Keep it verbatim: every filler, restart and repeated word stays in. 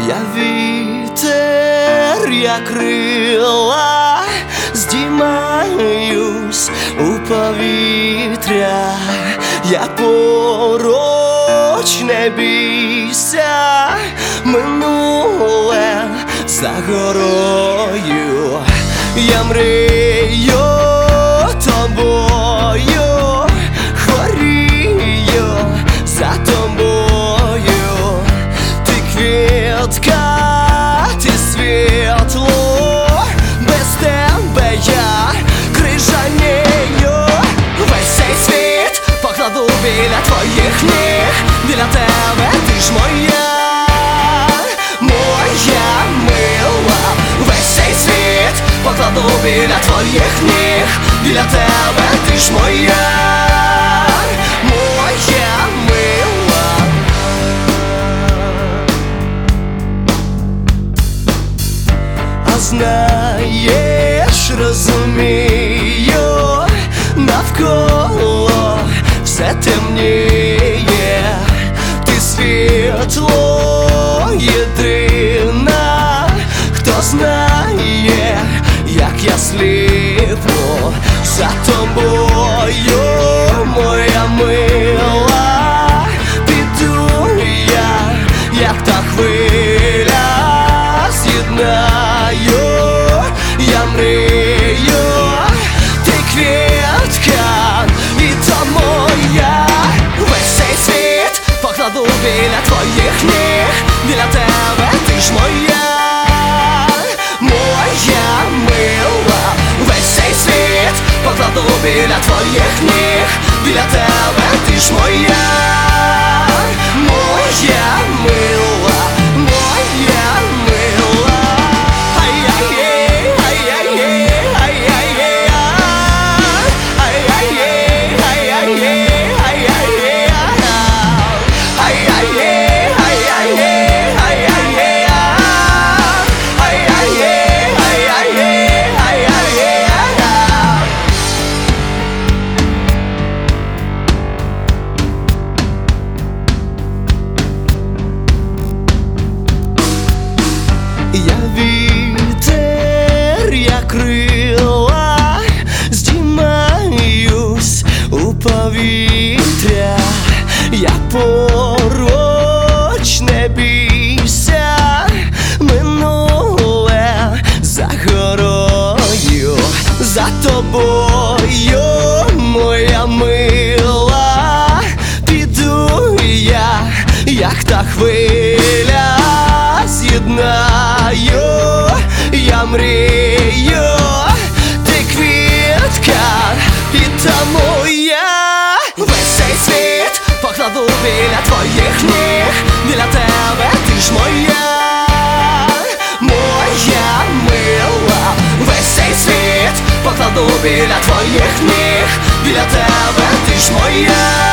Я вітер, я крила, здіймаюсь у повітря, я поруч, не бійся, минуле за горою, я мрію тобою, хворію за тобою, ти квітка, ти світло, без тебе я крижанію. Весь цей світ покладу біля твоїх ніг, біля тебе ти ж моя, моя мила. Весь цей світ покладу біля твоїх ніг, біля тебе ти ж моя, моя мила. А знаєш, розумію, навколо все темніє, ти світло єдина, хто знає, як я сліпну за тобою, моя мила. Піду я, як та хвиля, з'єднаю, я мрію, ти квітка, і то моя. Весь цей світ покладу біля твоїх ніг, біля тебе ти ж моя, моя мила. Весь цей світ покладу біля твоїх ніг, біля тебе ти ж моя, моя мила, моя мила. Ай-яй-яй, ай-яй-яй, ай-яй-яй, ай-яй-яй, ай-яй-яй, ай-яй-яй, ай-яй-яй, ай-яй-яй, ай-яй-яй, я вітер, я крила, здіймаюсь у повітря, я поруч, не бійся, минуле за горою, за тобою, моя мила. Піду я, як та хвиля, з'єднаю, я мрію, ти квітка, і та моя. Весь цей світ покладу біля твоїх ніг, біля тебе ти ж моя, моя мила. Весь цей світ покладу біля твоїх ніг, біля тебе ти ж моя.